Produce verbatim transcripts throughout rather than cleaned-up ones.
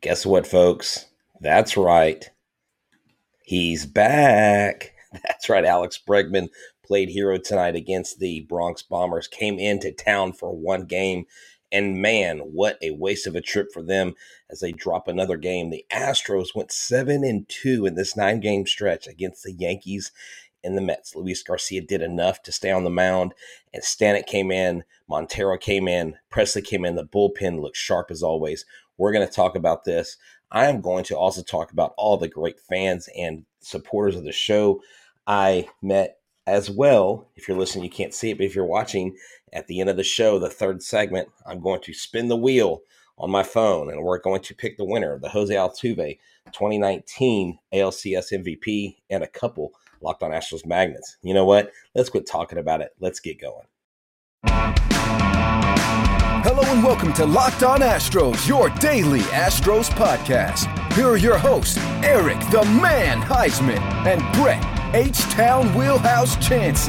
Guess what, folks? That's right. He's back. That's right. Alex Bregman played hero tonight against the Bronx Bombers, came into town for one game. And man, what a waste of a trip for them as they drop another game. The Astros went seven and two in this nine game stretch against the Yankees and the Mets. Luis Garcia did enough to stay on the mound, and Stanek came in, Montero came in, Presley came in. The bullpen looked sharp as always. We're going to talk about this. I am going to also talk about all the great fans and supporters of the show I met as well. If you're listening, you can't see it, but if you're watching, at the end of the show, the third segment, I'm going to spin the wheel on my phone, and we're going to pick the winner, the Jose Altuve twenty nineteen A L C S M V P, and a couple Locked On Astros magnets. You know what? Let's quit talking about it. Let's get going. Hello and welcome to Locked On Astros, your daily Astros podcast. Here are your hosts, Eric the Man Heisman and Brett H-Town Wheelhouse Chansey.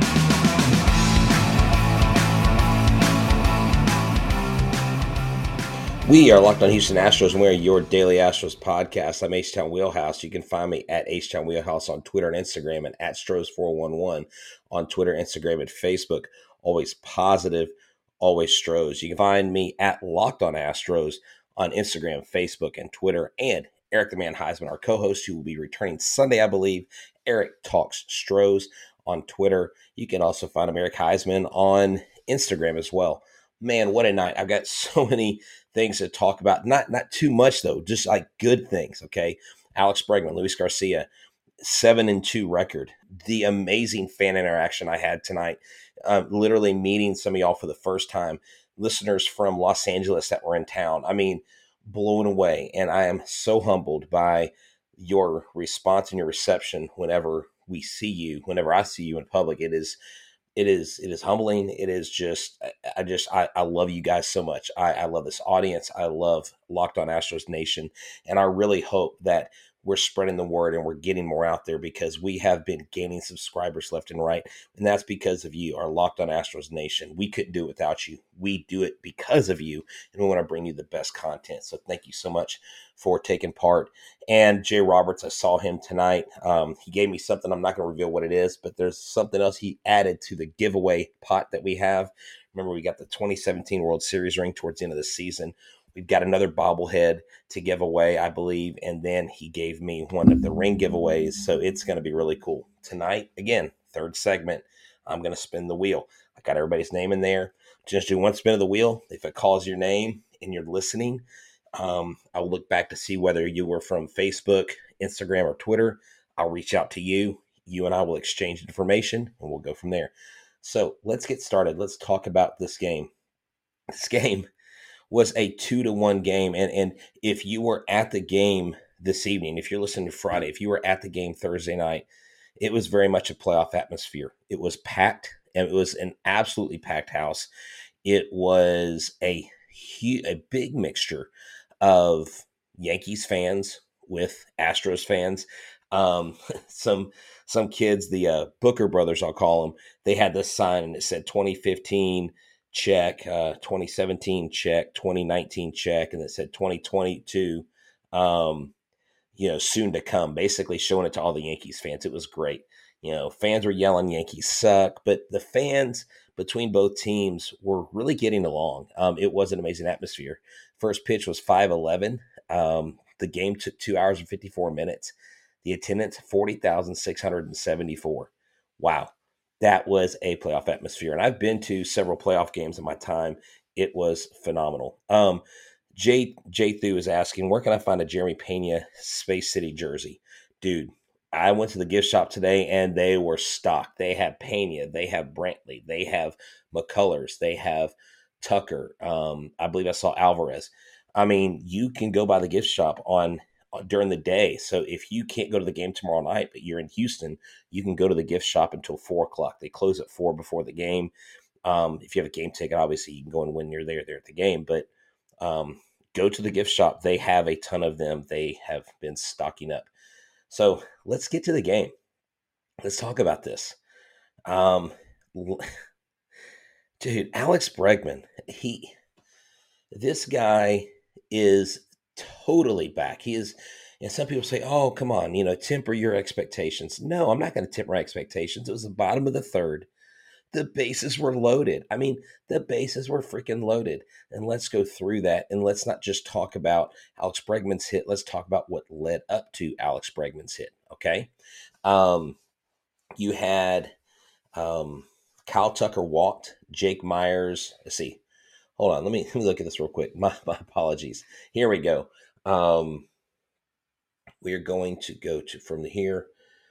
We are Locked On Houston Astros, and we are your daily Astros podcast. I'm H-Town Wheelhouse. You can find me at H-Town Wheelhouse on Twitter and Instagram, and at Stros four one one on Twitter, Instagram, and Facebook. Always positive, always Stros. You can find me at Locked On Astros on Instagram, Facebook, and Twitter, and Eric the Man Heisman, our co-host, who will be returning Sunday, I believe. Eric Talks Stros on Twitter. You can also find him, Eric Heisman, on Instagram as well. Man, what a night. I've got so many things to talk about. Not not too much, though. Just like good things, okay? Alex Bregman, Luis Garcia, seven and two record. The amazing fan interaction I had tonight. Uh, literally meeting some of y'all for the first time. Listeners from Los Angeles that were in town. I mean, blown away. And I am so humbled by your response and your reception whenever we see you, whenever I see you in public. It is It is it is humbling. It is just, I just, I, I love you guys so much. I, I love this audience. I love Locked On Astros Nation. And I really hope that we're spreading the word and we're getting more out there, because we have been gaining subscribers left and right. And that's because of you, our Locked On Astros Nation. We couldn't do it without you. We do it because of you. And we want to bring you the best content. So thank you so much for taking part. And Jay Roberts, I saw him tonight. Um, he gave me something. I'm not going to reveal what it is, but there's something else he added to the giveaway pot that we have. Remember, we got the twenty seventeen World Series ring towards the end of the season. We've got another bobblehead to give away, I believe. And then he gave me one of the ring giveaways. So it's going to be really cool. Tonight, again, third segment, I'm going to spin the wheel. I got everybody's name in there. Just do one spin of the wheel. If it calls your name and you're listening, um, I'll look back to see whether you were from Facebook, Instagram, or Twitter. I'll reach out to you. You and I will exchange information, and we'll go from there. So let's get started. Let's talk about this game. This game was a two to one game. And, and if you were at the game this evening, if you're listening to Friday, if you were at the game Thursday night, it was very much a playoff atmosphere. It was packed, and it was an absolutely packed house. It was a huge, a big mixture of Yankees fans with Astros fans. Um, some, some kids, the uh, Booker brothers, I'll call them, they had this sign and it said twenty fifteen check, uh, twenty seventeen check, twenty nineteen check, and it said twenty twenty-two, um, you know, soon to come, basically showing it to all the Yankees fans. It was great. You know, fans were yelling, Yankees suck, but the fans between both teams were really getting along. Um, it was an amazing atmosphere. First pitch was five eleven. Um, the game took two hours and fifty-four minutes. The attendance, forty thousand six hundred seventy-four. Wow. That was a playoff atmosphere. And I've been to several playoff games in my time. It was phenomenal. Um, Jay, Jay Thu is asking, where can I find a Jeremy Pena Space City jersey? Dude, I went to the gift shop today and they were stocked. They have Pena, they have Brantley, they have McCullers, they have Tucker. Um, I believe I saw Alvarez. I mean, you can go by the gift shop on during the day. So if you can't go to the game tomorrow night, but you're in Houston, you can go to the gift shop until four o'clock. They close at four before the game. Um, if you have a game ticket, obviously you can go and when you're there, there at the game, but um, go to the gift shop. They have a ton of them. They have been stocking up. So let's get to the game. Let's talk about this. Um, dude, Alex Bregman, he, this guy is totally back. He is, and some people say, oh, come on, you know, temper your expectations. No, I'm not going to temper my expectations. It was the bottom of the third. The bases were loaded. I mean, the bases were freaking loaded. And let's go through that. And let's not just talk about Alex Bregman's hit. Let's talk about what led up to Alex Bregman's hit. Okay. Um, you had um, Kyle Tucker walked, Jake Myers. Let's see. Hold on. Let me, let me look at this real quick. My, my apologies. Here we go. Um, we are going to go to from the here.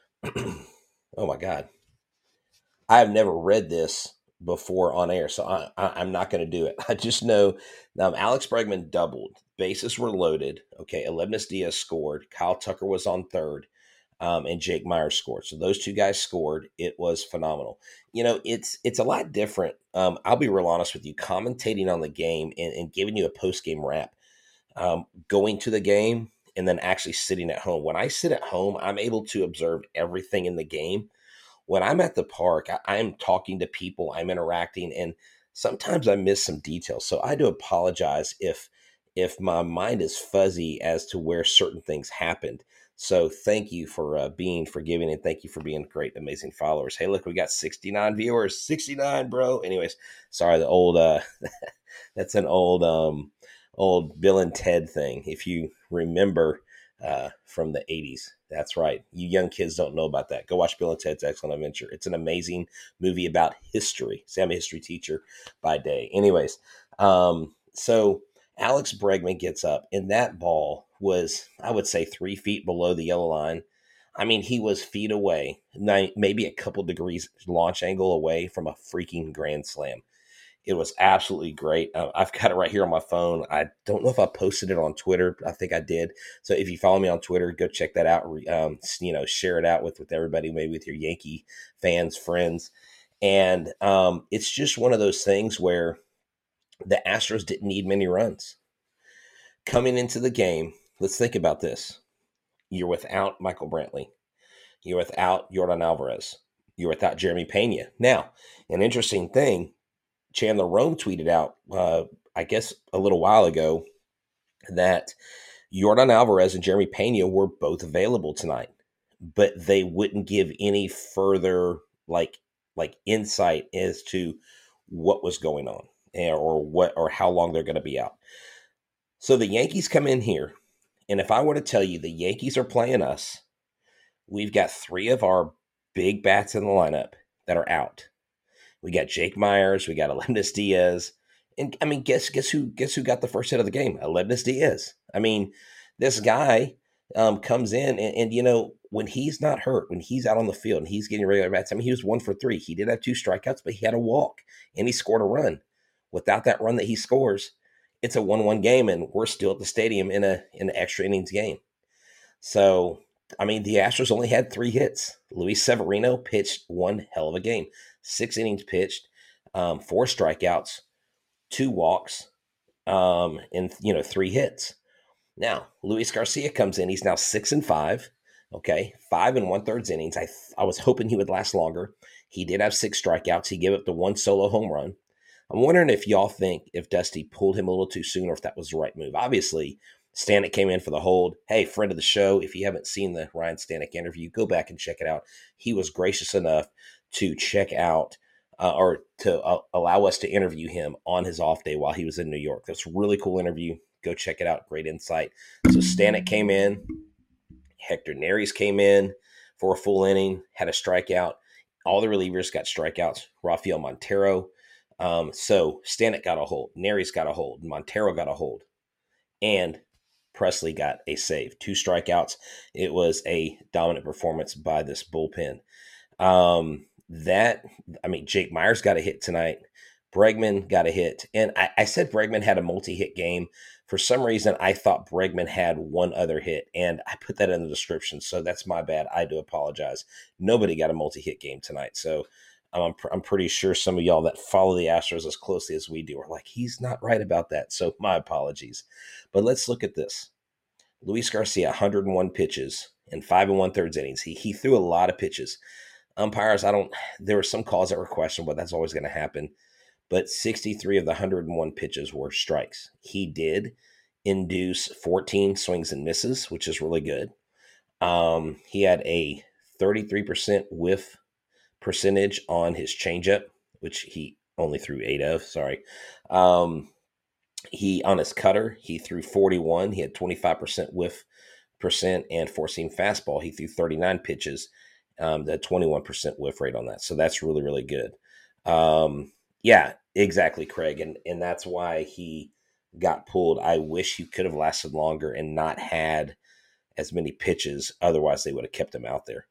Oh my God. I have never read this before on air, so I, I, I'm not going to do it. I just know um, Alex Bregman doubled. Bases were loaded. Okay, Aledmys Diaz scored. Kyle Tucker was on third, um, and Jake Myers scored. So those two guys scored. It was phenomenal. You know, it's it's a lot different. Um, I'll be real honest with you. Commentating on the game and, and giving you a post game wrap, um, going to the game, and then actually sitting at home. When I sit at home, I'm able to observe everything in the game. When I'm at the park, I, I'm talking to people, I'm interacting, and sometimes I miss some details. So I do apologize if if my mind is fuzzy as to where certain things happened. So thank you for uh, being forgiving, and thank you for being great, amazing followers. Hey, look, we got sixty-nine viewers, sixty-nine, bro. Anyways, sorry, the old uh, that's an old um old Bill and Ted thing. If you remember. Uh, from the eighties. That's right. You young kids don't know about that. Go watch Bill and Ted's Excellent Adventure. It's an amazing movie about history. See, I'm a history teacher by day. Anyways, um, so Alex Bregman gets up, and that ball was, I would say, three feet below the yellow line. I mean, he was feet away, maybe a couple degrees launch angle away from a freaking grand slam. It was absolutely great. Uh, I've got it right here on my phone. I don't know if I posted it on Twitter. I think I did. So if you follow me on Twitter, go check that out. Um, you know, share it out with, with everybody, maybe with your Yankee fans, friends. And um, it's just one of those things where the Astros didn't need many runs. Coming into the game, let's think about this. You're without Michael Brantley. You're without Yordan Alvarez. You're without Jeremy Pena. Now, an interesting thing, Chandler Rome tweeted out, uh, I guess a little while ago, that Yordan Alvarez and Jeremy Pena were both available tonight, but they wouldn't give any further like like insight as to what was going on or what or how long they're going to be out. So the Yankees come in here, and if I were to tell you the Yankees are playing us, we've got three of our big bats in the lineup that are out. We got Jake Myers. We got Aledmys Diaz. And, I mean, guess guess who guess who got the first hit of the game? Aledmys Diaz. I mean, this guy um, comes in, and, and, you know, when he's not hurt, when he's out on the field and he's getting regular bats, I mean, he was one for three. He did have two strikeouts, but he had a walk, and he scored a run. Without that run that he scores, it's a one one game, and we're still at the stadium in a in an extra innings game. So, I mean, the Astros only had three hits. Luis Severino pitched one hell of a game. Six innings pitched, um, four strikeouts, two walks, um, and, you know, three hits. Now, Luis Garcia comes in. He's now six and five. Okay, five and one thirds innings. I I was hoping he would last longer. He did have six strikeouts. He gave up the one solo home run. I'm wondering if y'all think if Dusty pulled him a little too soon or if that was the right move. Obviously, Stanek came in for the hold. Hey, friend of the show, if you haven't seen the Ryan Stanek interview, go back and check it out. He was gracious enough to check out uh, or to uh, allow us to interview him on his off day while he was in New York. That's a really cool interview. Go check it out. Great insight. So Stanek came in. Hector Neris came in for a full inning, had a strikeout. All the relievers got strikeouts. Rafael Montero. Um, so Stanek got a hold. Neris got a hold. Montero got a hold. And Presley got a save. Two strikeouts. It was a dominant performance by this bullpen. Um, that, I mean, Jake Myers got a hit tonight. Bregman got a hit. And I, I said Bregman had a multi-hit game. For some reason, I thought Bregman had one other hit, and I put that in the description, so that's my bad. I do apologize. Nobody got a multi-hit game tonight, so I'm, I'm pretty sure some of y'all that follow the Astros as closely as we do are like, he's not right about that, so my apologies. But let's look at this. Luis Garcia, one hundred one pitches in five and one-thirds innings. He, he threw a lot of pitches. Umpires, I don't – there were some calls that were questionable, but that's always going to happen. But sixty-three of the one hundred one pitches were strikes. He did induce fourteen swings and misses, which is really good. Um, he had a thirty-three percent whiff percentage on his changeup, which he only threw eight of. Sorry. Um, he on his cutter, he threw forty-one. He had twenty-five percent whiff percent, and four seam fastball, he threw thirty-nine pitches. Um, the twenty-one percent whiff rate on that. So that's really, really good. Um, yeah, exactly, Craig. And, and that's why he got pulled. I wish he could have lasted longer and not had as many pitches. Otherwise, they would have kept him out there.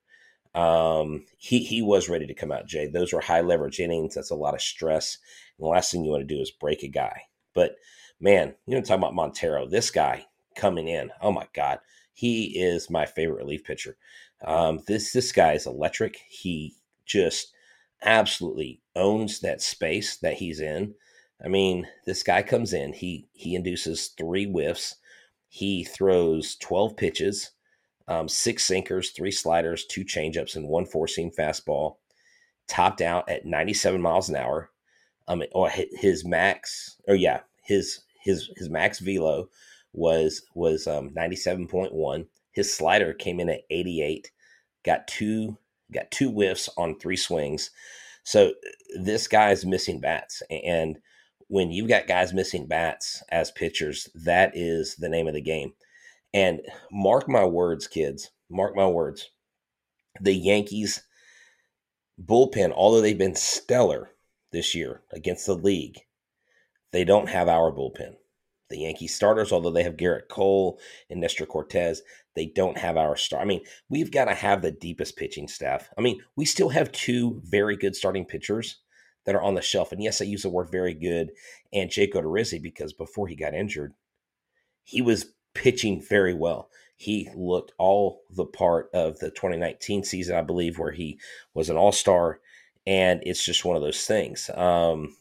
Um, he, he was ready to come out, Jay. Those were high leverage innings. That's a lot of stress. And the last thing you want to do is break a guy. But man, you know, talking about Montero, this guy coming in, oh my God, he is my favorite relief pitcher. Um, this, this guy is electric. He just absolutely owns that space that he's in. I mean, this guy comes in, he, he induces three whiffs. He throws twelve pitches, um, six sinkers, three sliders, two changeups, and one four-seam fastball, topped out at ninety-seven miles an hour. Um, or his max, or yeah, his his his max velo was was um, ninety-seven point one. His slider came in at eighty-eight. Got two got two whiffs on three swings. So this guy's missing bats, and when you've got guys missing bats as pitchers, that is the name of the game. And mark my words, kids, mark my words. The Yankees bullpen, although they've been stellar this year against the league, they don't have our bullpen. The Yankees starters, although they have Garrett Cole and Nestor Cortez, they don't have our star. I mean, we've got to have the deepest pitching staff. I mean, we still have two very good starting pitchers that are on the shelf. And yes, I use the word very good. And Jake Odorizzi, because before he got injured, he was pitching very well. He looked all the part of the twenty nineteen season, I believe, where he was an all-star. And it's just one of those things. Um,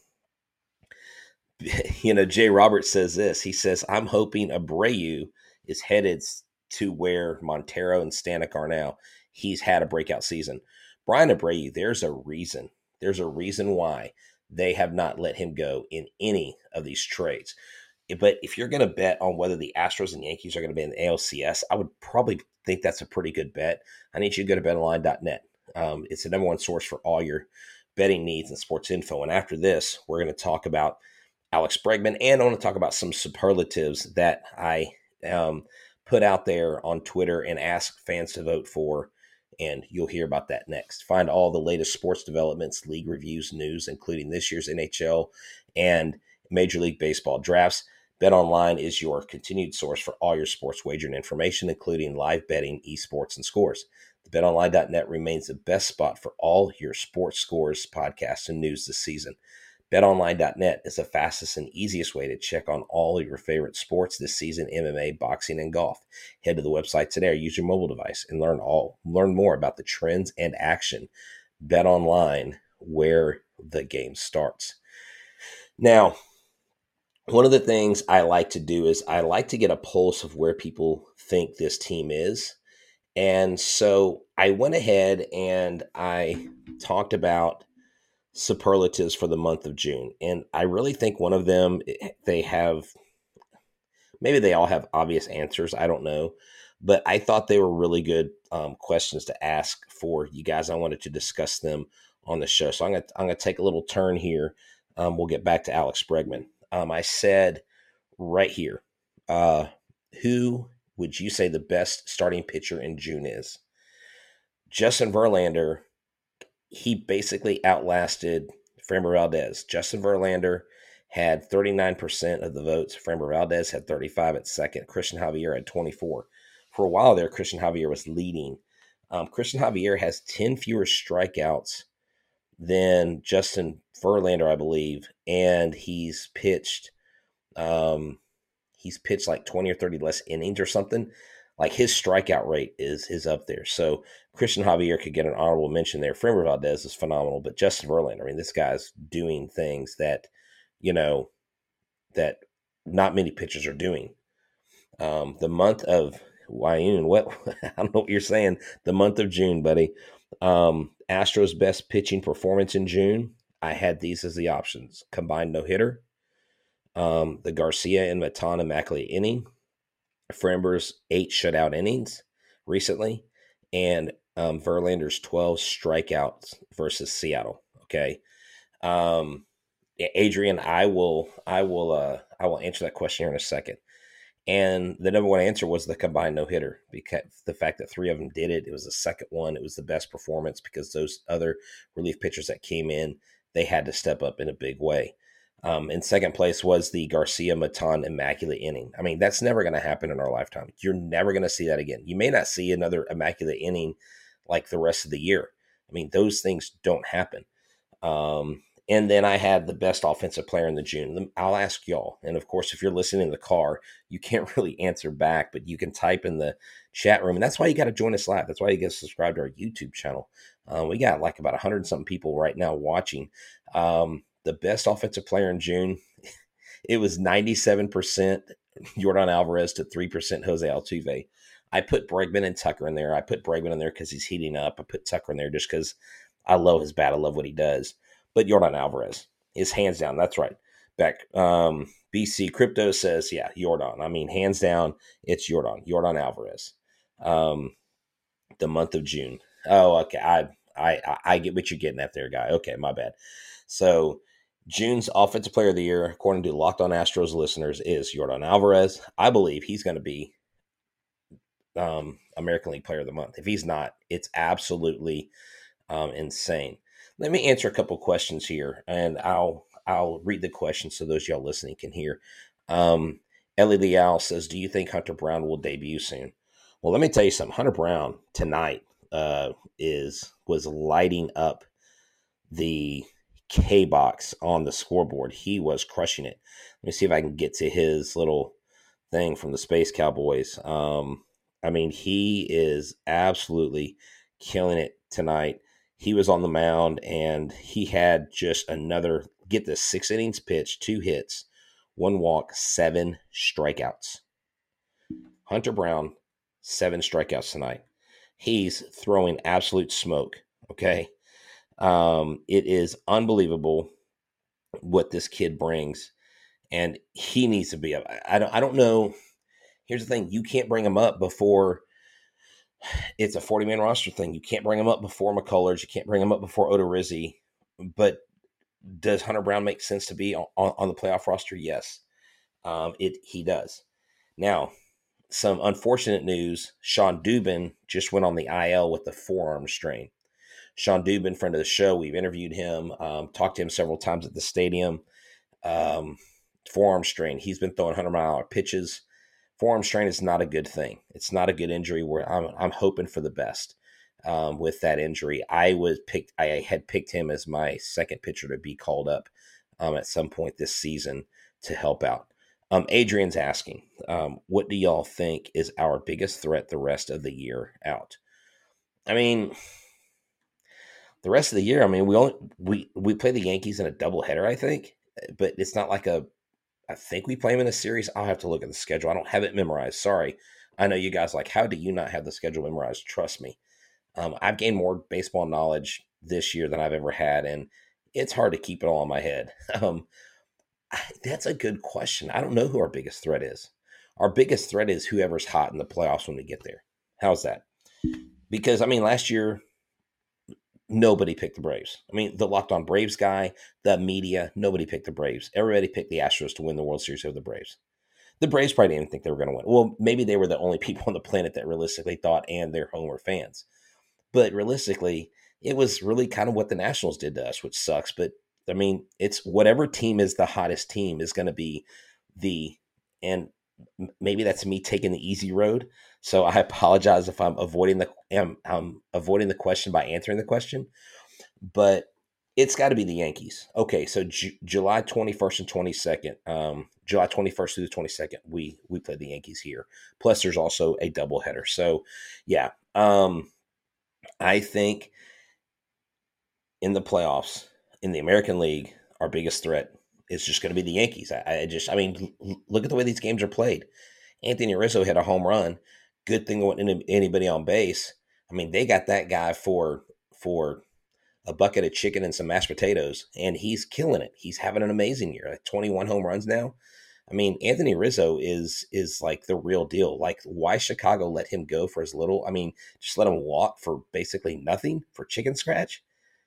you know, Jay Roberts says this. He says, I'm hoping Abreu is headed to where Montero and Stanek are now. He's had a breakout season. Brian Abreu, there's a reason. There's a reason why they have not let him go in any of these trades. But if you're going to bet on whether the Astros and Yankees are going to be in the A L C S, I would probably think that's a pretty good bet. I need you to go to bet online dot net. Um, it's the number one source for all your betting needs and sports info. And after this, we're going to talk about Alex Bregman, and I want to talk about some superlatives that I um, put out there on Twitter and ask fans to vote for. And you'll hear about that next. Find all the latest sports developments, league reviews, news, including this year's N H L and Major League Baseball drafts. BetOnline is your continued source for all your sports wagering information, including live betting, esports, and scores. The bet online dot net remains the best spot for all your sports scores, podcasts, and news this season. bet online dot net is the fastest and easiest way to check on all of your favorite sports this season: M M A, boxing, and golf. Head to the website today or use your mobile device and learn all learn more about the trends and action. BetOnline, where the game starts. Now, one of the things I like to do is I like to get a pulse of where people think this team is. And so I went ahead and I talked about superlatives for the month of June. And I really think one of them, they have, maybe they all have obvious answers. I don't know. But I thought they were really good um, questions to ask for you guys. I wanted to discuss them on the show. So I'm going to I'm going to take a little turn here. Um, we'll get back to Alex Bregman. Um, I said right here, uh, who would you say the best starting pitcher in June is? Justin Verlander. He basically outlasted Framber Valdez. Justin Verlander had thirty-nine percent of the votes. Framber Valdez had thirty-five at second. Christian Javier had twenty-four. For a while there, Christian Javier was leading. Um, Christian Javier has ten fewer strikeouts than Justin Verlander, I believe, and he's pitched, um, he's pitched like twenty or thirty less innings or something. Like his strikeout rate is is up there. So Christian Javier could get an honorable mention there. Framber Valdez is phenomenal, but Justin Verlander, I mean, this guy's doing things that, you know, that not many pitchers are doing. Um, the month of June, what I don't know what you're saying. The month of June, buddy. Um, Astros best pitching performance in June. I had these as the options: combined no hitter, Um, the Garcia and Matan immaculate inning. Framber's eight shutout innings recently, and um, Verlander's twelve strikeouts versus Seattle. Okay, um, Adrian, I will, I will, uh, I will answer that question here in a second. And the number one answer was the combined no hitter, because the fact that three of them did it, it was the second one, it was the best performance because those other relief pitchers that came in, they had to step up in a big way. Um, in second place was the Garcia Matan immaculate inning. I mean, that's never going to happen in our lifetime. You're never going to see that again. You may not see another immaculate inning like the rest of the year. I mean, those things don't happen. Um, and then I had the best offensive player in the June. I'll ask y'all. And of course, if you're listening in the car, you can't really answer back, but you can type in the chat room. And that's why you got to join us live. That's why you get subscribed to our YouTube channel. Uh, we got like about one hundred something people right now watching. Um, the best offensive player in June, it was ninety-seven percent Yordan Alvarez to three percent Jose Altuve. I put Bregman and Tucker in there. I put Bregman in there because he's heating up. I put Tucker in there just because I love his bat. I love what he does. But Yordan Alvarez is hands down. That's right. Back um, B C Crypto says, yeah, Yordan. I mean, hands down, it's Yordan. Yordan Alvarez. Um, the month of June. Oh, okay. I, I I get what you're getting at there, guy. Okay, my bad. So June's Offensive Player of the Year, according to Locked On Astros listeners, is Yordan Alvarez. I believe he's going to be um, American League Player of the Month. If he's not, it's absolutely um, insane. Let me answer a couple questions here, and I'll I'll read the questions so those y'all listening can hear. Um, Ellie Leal says, "Do you think Hunter Brown will debut soon?" Well, let me tell you something. Hunter Brown tonight uh, is was lighting up the K box on the scoreboard. He was crushing it. Let me see if I can get to his little thing from the Space Cowboys. Um, I mean, he is absolutely killing it tonight. He was on the mound and he had just another, get this, six innings pitched, two hits, one walk, seven strikeouts. Hunter Brown, seven strikeouts tonight. He's throwing absolute smoke. Okay. Um, it is unbelievable what this kid brings, and he needs to be up. I don't, I don't know. Here's the thing. You can't bring him up before it's a forty man roster thing. You can't bring him up before McCullers. You can't bring him up before Odorizzi, but does Hunter Brown make sense to be on, on the playoff roster? Yes. Um, it, he does. Now, some unfortunate news. Sean Dubin just went on the I L with the forearm strain. Sean Dubin, friend of the show, we've interviewed him, um, talked to him several times at the stadium. Um, forearm strain. He's been throwing one hundred mile an hour pitches. Forearm strain is not a good thing. It's not a good injury. Where I'm, I'm hoping for the best um, with that injury. I was picked. I had picked him as my second pitcher to be called up um, at some point this season to help out. Um, Adrian's asking, um, what do y'all think is our biggest threat the rest of the year out? I mean, the rest of the year, I mean, we only we we play the Yankees in a doubleheader, I think, but it's not like a. I think we play them in a series. I'll have to look at the schedule. I don't have it memorized. Sorry, I know you guys like. How do you not have the schedule memorized? Trust me, um, I've gained more baseball knowledge this year than I've ever had, and it's hard to keep it all in my head. Um, that's a good question. I don't know who our biggest threat is. Our biggest threat is whoever's hot in the playoffs when we get there. How's that? Because I mean, last year. Nobody picked the Braves. I mean, the Locked On Braves guy, the media, nobody picked the Braves. Everybody picked the Astros to win the World Series over the Braves. The Braves probably didn't think they were going to win. Well, maybe they were the only people on the planet that realistically thought, and their Homer fans. But realistically, it was really kind of what the Nationals did to us, which sucks. But, I mean, it's whatever team is the hottest team is going to be the – and maybe that's me taking the easy road. So I apologize if I'm avoiding the I'm, I'm avoiding the question by answering the question, but it's got to be the Yankees. Okay, so Ju- July twenty-first and twenty-second, um, July twenty-first through the twenty-second, we we play the Yankees here. Plus, there's also a doubleheader. So, yeah, um, I think in the playoffs in the American League, our biggest threat is just going to be the Yankees. I, I just, I mean, look at the way these games are played. Anthony Rizzo hit a home run. Good thing there wasn't anybody on base. I mean, they got that guy for for a bucket of chicken and some mashed potatoes, and he's killing it. He's having an amazing year. Like twenty-one home runs now. I mean, Anthony Rizzo is is like the real deal. Like, why Chicago let him go for as little? I mean, just let him walk for basically nothing for chicken scratch.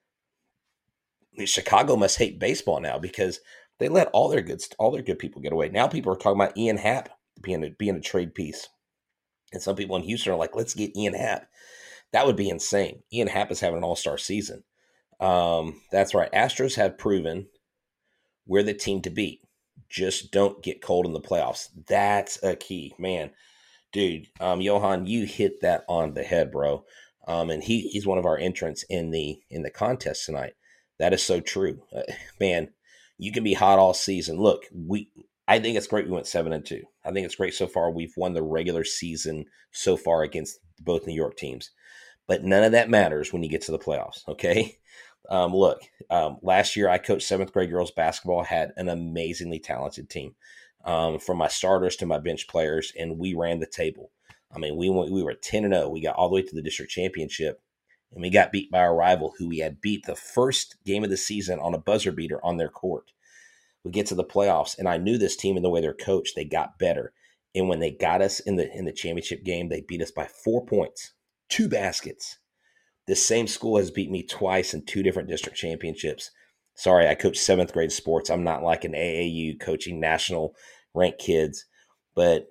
I mean, Chicago must hate baseball now because they let all their good all their good people get away. Now people are talking about Ian Happ being a, being a trade piece, and some people in Houston are like, "Let's get Ian Happ." That would be insane. Ian Happ is having an all-star season. Um, that's right. Astros have proven we're the team to beat. Just don't get cold in the playoffs. That's a key, man. Dude, um, Johan, you hit that on the head, bro. Um, and he he's one of our entrants in the in the contest tonight. That is so true, uh, man. You can be hot all season. Look, we. I think it's great we went seven and two. I think it's great so far. We've won the regular season so far against both New York teams, but none of that matters when you get to the playoffs. Okay. Um, look, um, last year I coached seventh grade girls basketball, had an amazingly talented team, um, from my starters to my bench players, and we ran the table. I mean, we went, we were ten and oh. We got all the way to the district championship, and we got beat by our rival, who we had beat the first game of the season on a buzzer beater on their court. We get to the playoffs, and I knew this team and the way they're coached, they got better. And when they got us in the in the championship game, they beat us by four points, two baskets. This same school has beat me twice in two different district championships. Sorry, I coach seventh grade sports. I'm not like an A A U coaching national ranked kids, but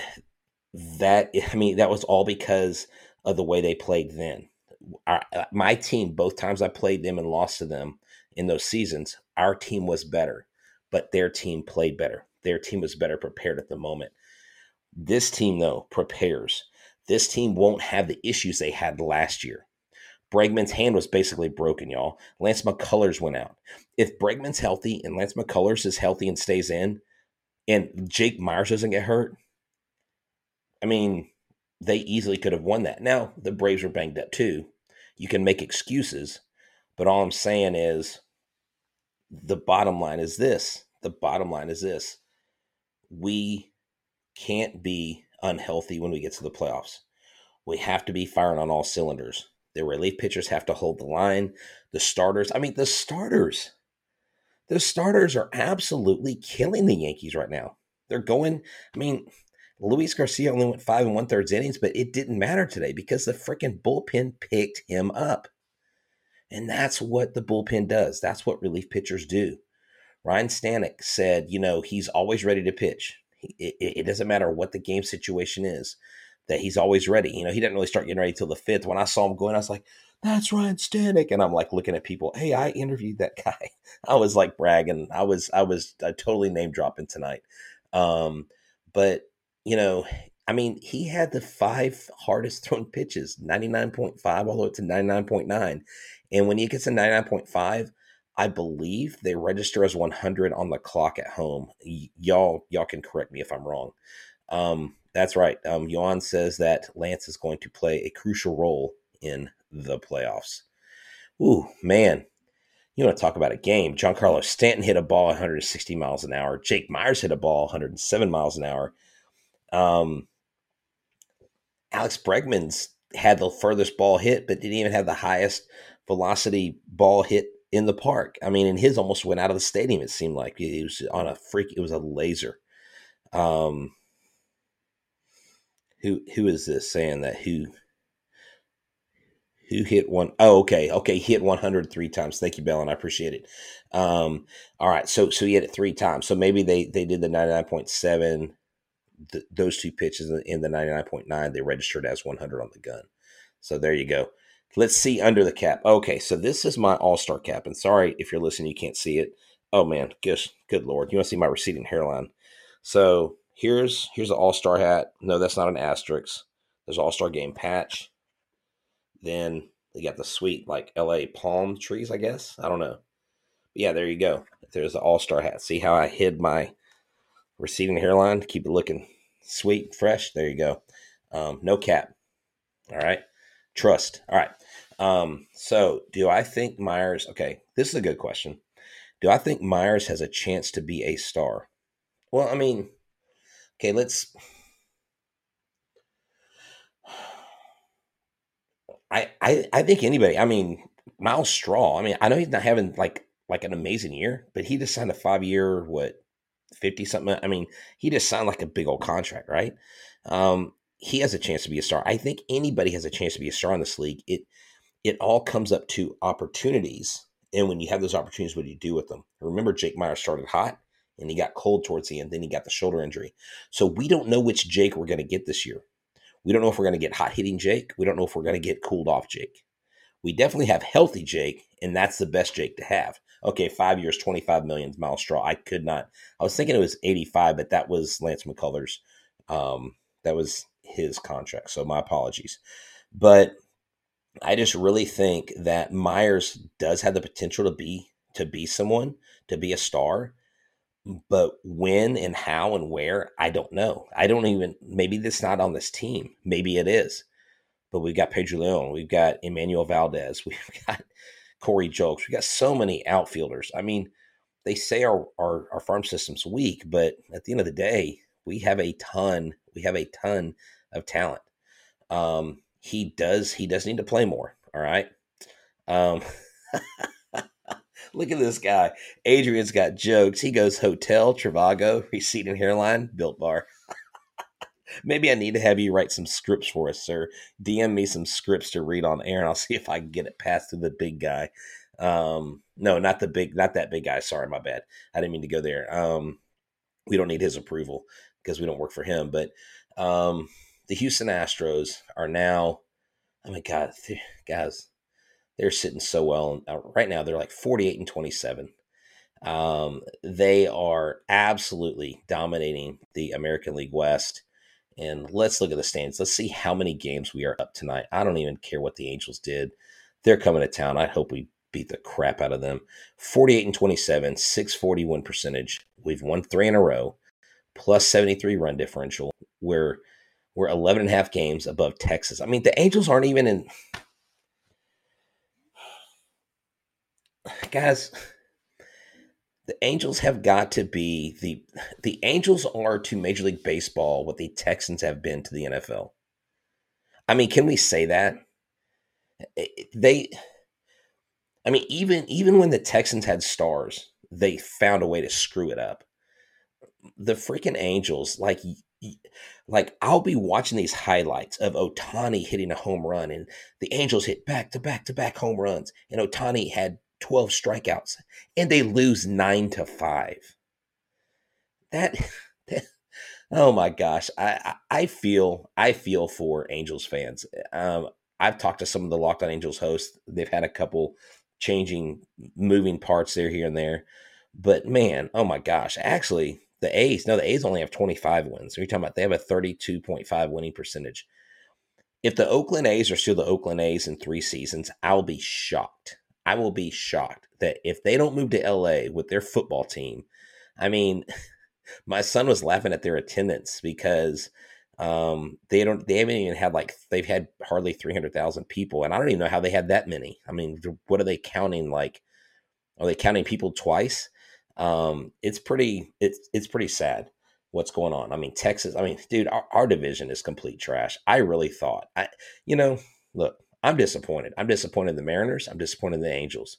that, I mean, that was all because of the way they played then. Our, my team, both times I played them and lost to them in those seasons, our team was better, but their team played better. Their team was better prepared at the moment. This team, though, prepares. This team won't have the issues they had last year. Bregman's hand was basically broken, y'all. Lance McCullers went out. If Bregman's healthy and Lance McCullers is healthy and stays in, and Jake Myers doesn't get hurt, I mean, they easily could have won that. Now, the Braves were banged up too. You can make excuses, but all I'm saying is the bottom line is this. The bottom line is this. We can't be unhealthy when we get to the playoffs. We have to be firing on all cylinders. The relief pitchers have to hold the line. The starters, I mean, the starters, the starters are absolutely killing the Yankees right now. They're going, I mean, Luis Garcia only went five and one thirds innings, but it didn't matter today because the freaking bullpen picked him up. And that's what the bullpen does. That's what relief pitchers do. Ryan Stanek said, you know, he's always ready to pitch. It, it, it doesn't matter what the game situation is, that he's always ready. You know, he didn't really start getting ready till the fifth. When I saw him going, I was like, that's Ryan Stanek. And I'm like looking at people, hey, I interviewed that guy. I was like bragging. I was, I was uh, totally name dropping tonight. Um, but, you know, I mean, he had the five hardest thrown pitches, ninety-nine point five all the way to ninety-nine point nine. And when he gets to ninety-nine point five, I believe they register as one hundred on the clock at home. Y- y'all, y'all can correct me if I'm wrong. Um, That's right. Um, Johan says that Lance is going to play a crucial role in the playoffs. Ooh, man. You want to talk about a game. Giancarlo Stanton hit a ball one hundred sixty miles an hour. Jake Myers hit a ball one hundred seven miles an hour. Um, Alex Bregman's had the furthest ball hit, but didn't even have the highest velocity ball hit in the park. I mean, and his almost went out of the stadium, it seemed like. It was on a freak. It was a laser. Um, Who who is this saying that who who hit one? Oh, okay, okay, he hit one hundred three times. Thank you, Bellin. I appreciate it. Um, all right, so so he hit it three times. So maybe they they did the ninety-nine point seven, the, those two pitches in the ninety-nine point nine. They registered as one hundred on the gun. So there you go. Let's see under the cap. Okay, so this is my all-star cap. And sorry if you're listening, you can't see it. Oh man, gosh, good Lord. You want to see my receding hairline. So here's here's an all-star hat. No, that's not an asterisk. There's an all-star game patch. Then they got the sweet like L A palm trees, I guess. I don't know. But yeah, there you go. There's the all-star hat. See how I hid my receding hairline to keep it looking sweet, fresh? There you go. Um, no cap. All right. Trust. All right. Um, so do I think Myers, okay, this is a good question. Do I think Myers has a chance to be a star? Well, I mean, okay, let's, I, I, I think anybody, I mean, Miles Straw. I mean, I know he's not having like like an amazing year, but he just signed a five year what fifty something. I mean, he just signed like a big old contract, right? Um, he has a chance to be a star. I think anybody has a chance to be a star in this league. It it all comes up to opportunities, and when you have those opportunities, what do you do with them? Remember, Jake Meyer started hot, and he got cold towards the end. Then he got the shoulder injury. So we don't know which Jake we're going to get this year. We don't know if we're going to get hot hitting Jake. We don't know if we're going to get cooled off Jake. We definitely have healthy Jake, and that's the best Jake to have. Okay, five years, twenty-five million, Miles Straw. I could not. I was thinking it was eighty-five, but that was Lance McCullers. Um, that was his contract, so my apologies. But I just really think that Myers does have the potential to be to be someone, to be a star. But when and how and where, I don't know. I don't even, maybe that's not on this team. Maybe it is. But we've got Pedro Leon. We've got Emmanuel Valdez. We've got Corey Julks. We've got so many outfielders. I mean, they say our, our, our farm system's weak, but at the end of the day, we have a ton, we have a ton of talent. Um, he does, he does need to play more. All right. Um, Look at this guy. Adrian's got jokes. He goes Hotel, Trivago, receding hairline, Built Bar. Maybe I need to have you write some scripts for us, sir. D M me some scripts to read on air, and I'll see if I can get it passed to the big guy. Um, no, not the big, not that big guy. Sorry, my bad. I didn't mean to go there. Um, we don't need his approval because we don't work for him. But um, the Houston Astros are now, oh my God, guys, they're sitting so well. Right now, they're like forty-eight and twenty-seven. Um, they are absolutely dominating the American League West. And let's look at the standings. Let's see how many games we are up tonight. I don't even care what the Angels did. They're coming to town. I hope we beat the crap out of them. forty-eight and twenty-seven, six forty win percentage. We've won three in a row, plus seventy-three run differential. We're we're eleven and a half games above Texas. I mean, the Angels aren't even in. Guys, the Angels have got to be the the Angels are to Major League Baseball what the Texans have been to the N F L. I mean, can we say that? They, I mean, even even when the Texans had stars, they found a way to screw it up. The freaking Angels, like, like I'll be watching these highlights of Ohtani hitting a home run, and the Angels hit back to back to back home runs, and Ohtani had twelve strikeouts, and they lose nine to five. That, that oh my gosh, I, I feel I feel for Angels fans. Um, I've talked to some of the Locked On Angels hosts. They've had a couple changing, moving parts there, here and there, but man, oh my gosh, actually, the A's, no, the A's only have twenty-five wins. So you're talking about they have a thirty-two point five winning percentage. If the Oakland A's are still the Oakland A's in three seasons, I'll be shocked. I will be shocked that if they don't move to L A with their football team, I mean, my son was laughing at their attendance because um, they don't, they haven't even had like, they've had hardly three hundred thousand people. And I don't even know how they had that many. I mean, what are they counting? Like, are they counting people twice? Um, it's pretty, it's, it's pretty sad what's going on. I mean, Texas, I mean, dude, our, our division is complete trash. I really thought, I, you know, look, I'm disappointed. I'm disappointed in the Mariners. I'm disappointed in the Angels.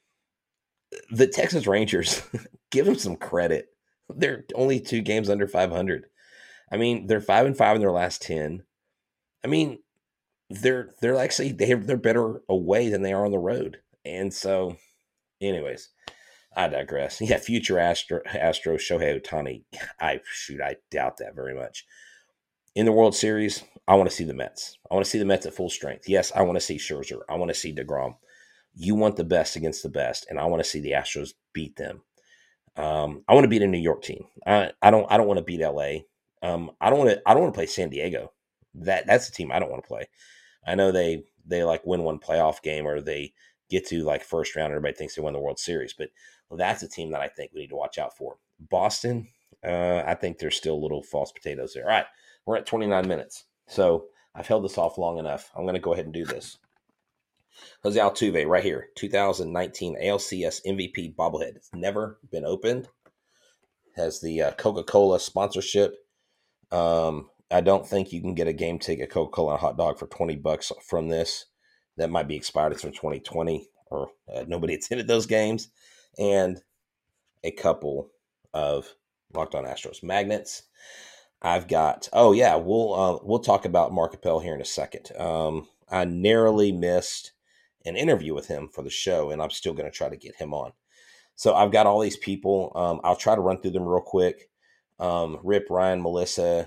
The Texas Rangers, give them some credit. They're only two games under five hundred. I mean, they're five and five in their last ten. I mean, they're they're actually they they're better away than they are on the road. And so, anyways, I digress. Yeah, future Astro Astro Shohei Ohtani. I shoot, I doubt that very much. In the World Series, I want to see the Mets. I want to see the Mets at full strength. Yes, I want to see Scherzer. I want to see DeGrom. You want the best against the best, and I want to see the Astros beat them. Um, I want to beat a New York team. I, I don't. I don't want to beat L A. Um, I don't want to. I don't want to play San Diego. That that's the team I don't want to play. I know they they like win one playoff game or they get to like first round. Everybody thinks they won the World Series, but well, that's a team that I think we need to watch out for. Boston. Uh, I think there's still little false potatoes there. All right. We're at twenty-nine minutes, so I've held this off long enough. I'm going to go ahead and do this. Jose Altuve, right here, two thousand nineteen A L C S M V P bobblehead. It's never been opened. Has the uh, Coca-Cola sponsorship. Um, I don't think you can get a game ticket, Coca-Cola, and a hot dog for twenty bucks from this. That might be expired. It's from twenty twenty. or uh, nobody attended those games, and a couple of Locked On Astros magnets. I've got, oh yeah, we'll uh, we'll talk about Mark Appel here in a second. Um, I narrowly missed an interview with him for the show, and I'm still going to try to get him on. So I've got all these people. Um, I'll try to run through them real quick. Um, Rip, Ryan, Melissa,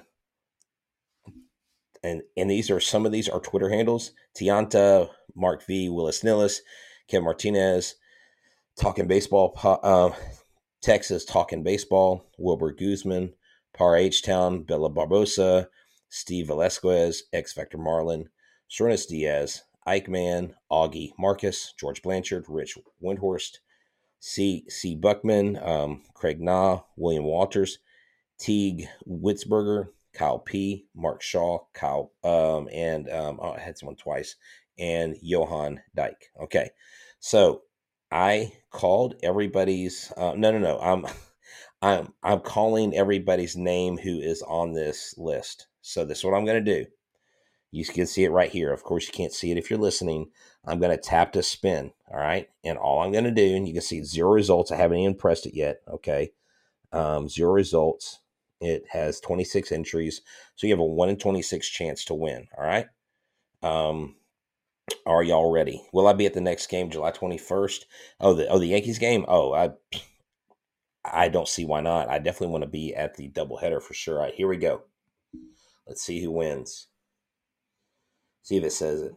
and and these are some of these are Twitter handles: Tianta, Mark V, Willis Nillis, Ken Martinez, Talking Baseball, uh, Texas Talking Baseball, Wilbur Guzman, Par H Town, Bella Barbosa, Steve Velasquez, X Vector Marlin, Serenis Diaz, Ike Man, Augie Marcus, George Blanchard, Rich Windhorst, C. C. Buckman, um, Craig Na, William Walters, Teague Witzberger, Kyle P., Mark Shaw, Kyle, um, and um, oh, I had someone twice, and Johan Dyke. Okay, so I called everybody's. Uh, no, no, no. I'm, I'm, I'm calling everybody's name who is on this list. So this is what I'm going to do. You can see it right here. Of course, you can't see it if you're listening. I'm going to tap to spin. All right, and all I'm going to do, and you can see zero results. I haven't even pressed it yet. Okay, um, zero results. It has twenty-six entries, so you have a one in twenty-six chance to win. All right. Um, are y'all ready? Will I be at the next game, July twenty-first? Oh, the oh the Yankees game. Oh, I I don't see why not. I definitely want to be at the doubleheader for sure. All right, here we go. Let's see who wins. See if it says it.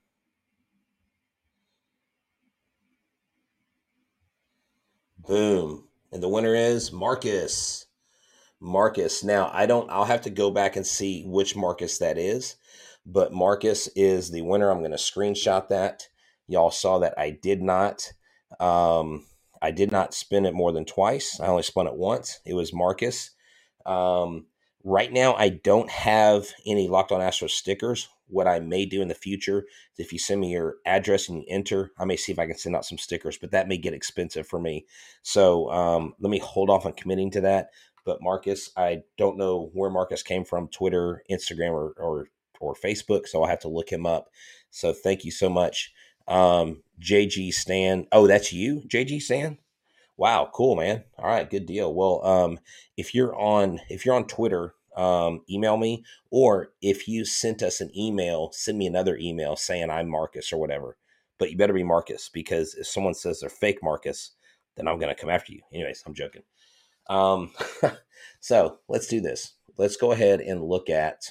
Boom, and the winner is Marcus. Marcus. Now, I don't, I'll have to go back and see which Marcus that is, but Marcus is the winner. I'm going to screenshot that. Y'all saw that I did not, um, I did not spin it more than twice. I only spun it once. It was Marcus. Um, right now, I don't have any Locked On Astros stickers. What I may do in the future is if you send me your address and you enter, I may see if I can send out some stickers, but that may get expensive for me. So um, let me hold off on committing to that. But Marcus, I don't know where Marcus came from, Twitter, Instagram, or or, or Facebook, so I'll have to look him up. So thank you so much. Um, J G Stan. Oh, that's you, J G Stan? Wow, cool, man. All right, good deal. Well, um, if you're on if you're on Twitter, um, email me, or if you sent us an email, send me another email saying I'm Marcus or whatever. But you better be Marcus, because if someone says they're fake Marcus, then I'm going to come after you. Anyways, I'm joking. Um, so let's do this. Let's go ahead and look at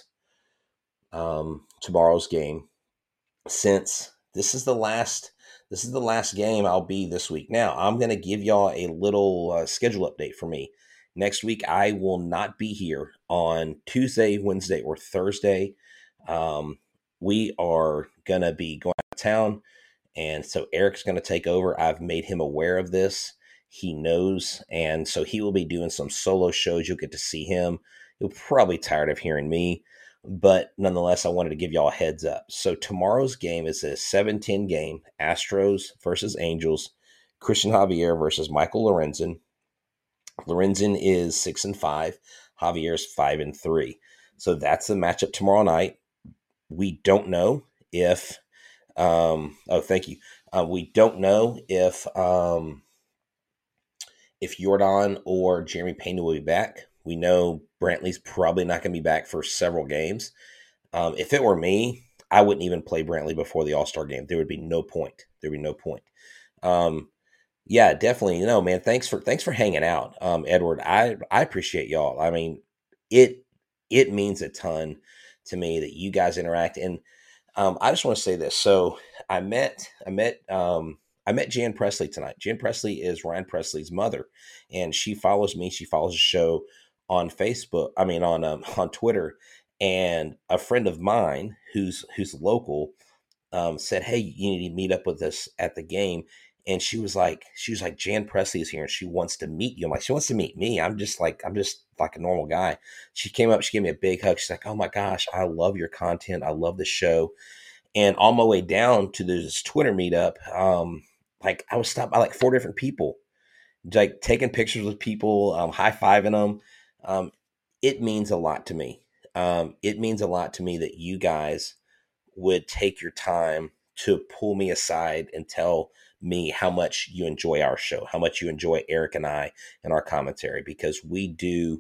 um, tomorrow's game, since this is the last this is the last game I'll be this week. Now, I'm going to give y'all a little uh, schedule update for me. Next week, I will not be here on Tuesday, Wednesday, or Thursday. Um, we are going to be going out of town, and so Eric's going to take over. I've made him aware of this. He knows, and so he will be doing some solo shows. You'll get to see him. He'll probably tired of hearing me, but nonetheless, I wanted to give y'all a heads up. So tomorrow's game is a seven ten game, Astros versus Angels, Christian Javier versus Michael Lorenzen. Lorenzen is six and five, Javier's five and three. So that's the matchup tomorrow night. We don't know if, um, oh, thank you. Uh, we don't know if, um, if Jordan or Jeremy Pena will be back. We know Brantley's probably not going to be back for several games. Um, if it were me, I wouldn't even play Brantley before the All-Star game. There would be no point. There would be no point. Um, yeah, definitely. You know, man, thanks for thanks for hanging out, um, Edward. I I appreciate y'all. I mean, it it means a ton to me that you guys interact. And um, I just want to say this. So I met I met um, I met Jan Presley tonight. Jan Presley is Ryan Presley's mother, and she follows me. She follows the show on Facebook. I mean, on um, on Twitter. And a friend of mine who's who's local um, said, "Hey, you need to meet up with us at the game." And she was like, she was like, Jan Presley is here and she wants to meet you. I'm like, she wants to meet me. I'm just like, I'm just like a normal guy. She came up, she gave me a big hug. She's like, oh my gosh, I love your content. I love the show. And on my way down to this Twitter meetup, um, like I was stopped by like four different people, like taking pictures with people, um, high-fiving them. Um, it means a lot to me. Um, it means a lot to me that you guys would take your time to pull me aside and tell me how much you enjoy our show, how much you enjoy Eric and I and our commentary, because we do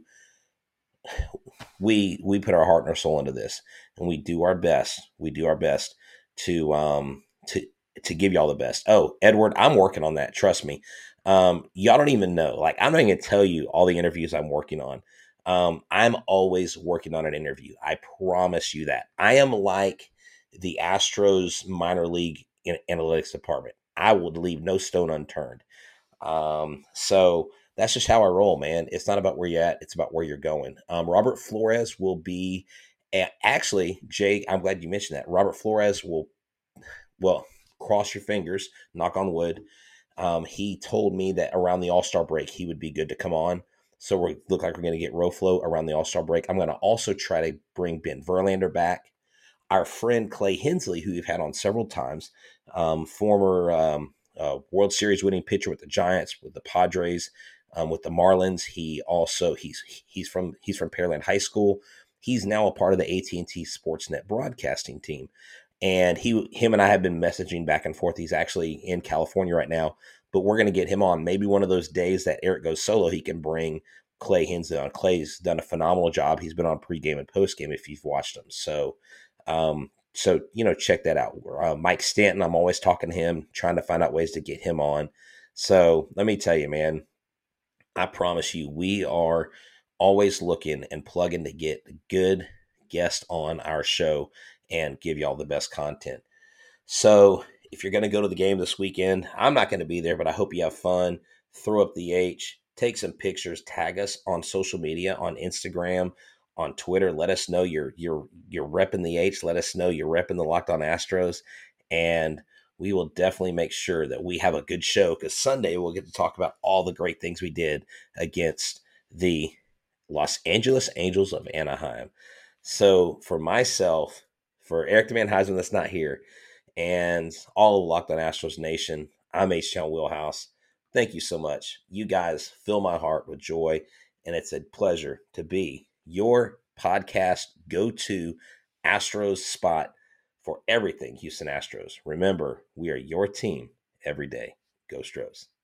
we we put our heart and our soul into this, and we do our best. We do our best to um to to give y'all the best. Oh, Edward, I'm working on that. Trust me. Um, y'all don't even know. Like, I'm not going to tell you all the interviews I'm working on. Um, I'm always working on an interview. I promise you that. I am like the Astros minor league in- analytics department. I would leave no stone unturned. Um, so that's just how I roll, man. It's not about where you're at. It's about where you're going. Um, Robert Flores will be a- actually, Jay, I'm glad you mentioned that. Robert Flores will, well, cross your fingers, knock on wood. Um, he told me that around the All-Star break, he would be good to come on. So we look like we're going to get Roflo around the All-Star break. I'm going to also try to bring Ben Verlander back. Our friend Clay Hensley, who we've had on several times, um, former um, uh, World Series winning pitcher with the Giants, with the Padres, um, with the Marlins. He also he's he's from he's from Pearland High School. He's now a part of the A T and T Sportsnet broadcasting team, and he him and I have been messaging back and forth. He's actually in California right now, but we're going to get him on. Maybe one of those days that Eric goes solo, he can bring Clay Hensley on. Clay's done a phenomenal job. He's been on pregame and postgame if you've watched him. So. Um, so, you know, check that out. Uh, Mike Stanton, I'm always talking to him, trying to find out ways to get him on. So let me tell you, man, I promise you, we are always looking and plugging to get good guests on our show and give y'all the best content. So if you're going to go to the game this weekend, I'm not going to be there, but I hope you have fun. Throw up the H, take some pictures, tag us on social media, on Instagram, on Twitter. Let us know you're you're you're repping the H. Let us know you're repping the Locked On Astros, and we will definitely make sure that we have a good show, because Sunday we'll get to talk about all the great things we did against the Los Angeles Angels of Anaheim. So for myself, for Eric the Man Heisman that's not here, and all of Locked On Astros Nation, I'm H-Town Wheelhouse. Thank you so much. You guys fill my heart with joy, and it's a pleasure to be your podcast go-to Astros spot for everything Houston Astros. Remember, we are your team every day. Go Stros.